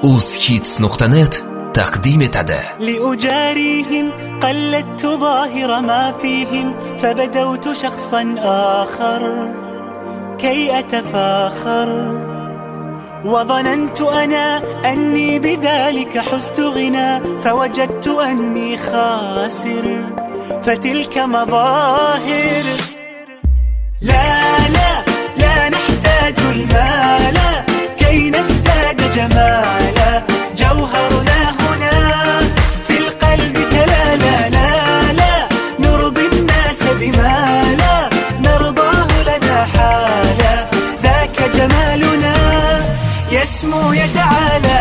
uzhits.net تقديم تدا لأجاريهم قلدت ظاهر ما فيهم فبدوت شخصا آخر كي أتفاخر وظننت أنا أني بذلك حزت غنى فوجدت أني خاسر فتلك مظاهر. لا لا لا نحتاج المال كي نزداد جمالا جوهرنا هنا في القلب تلالا. لا لا نرضي الناس بما لا نرضاه لنا حالا ذاك جمالنا يسمو يتعالى.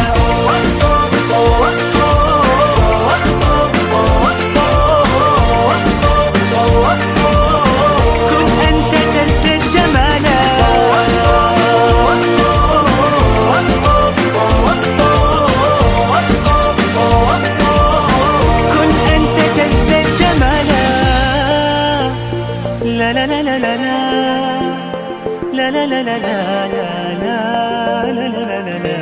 لا لا لا لا لا لا لا لا لا لا لا لا لا.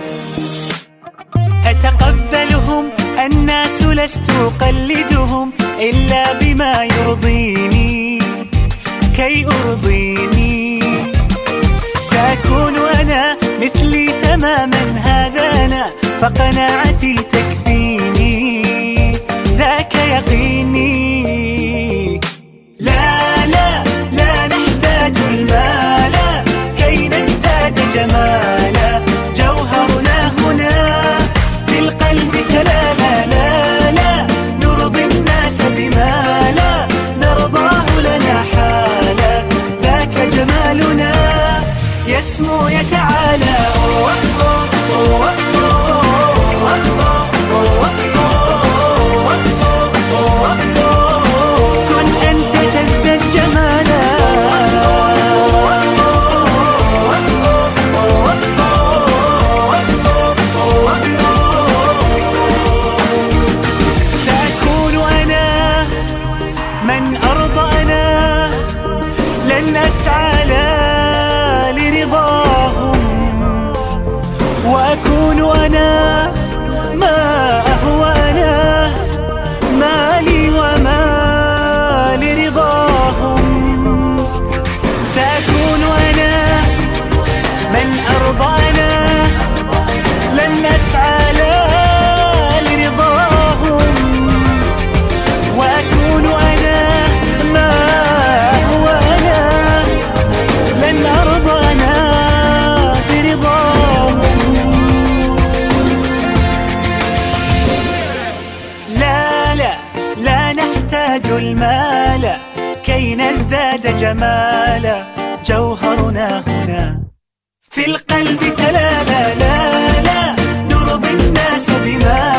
أتقبلهم الناس لست أقلدهم إلا بما يرضيني كي أرضيني. سأكون أنا مثلي تماما هذا أنا فقناعتي تكفيني ذاك يقيني. جمالا جوهرنا هنا في القلب تلالا. لا لا نرضي الناس بما لا نرضاه لنا حالا ذاك جمالنا يسمو يتعالى. كن أنت تزداد جمالا. من أرضى أنا لن أسعى لا لرضاهم وأكون أنا ما أهوى أنا مالي وما لرضاهم. سأكون أنا من أرضى أنا لن أسعى لا لرضاهم وأكون أنا المال كي نزداد جمالا جوهرنا هنا في القلب تلالا. لا لا نرضي الناس بما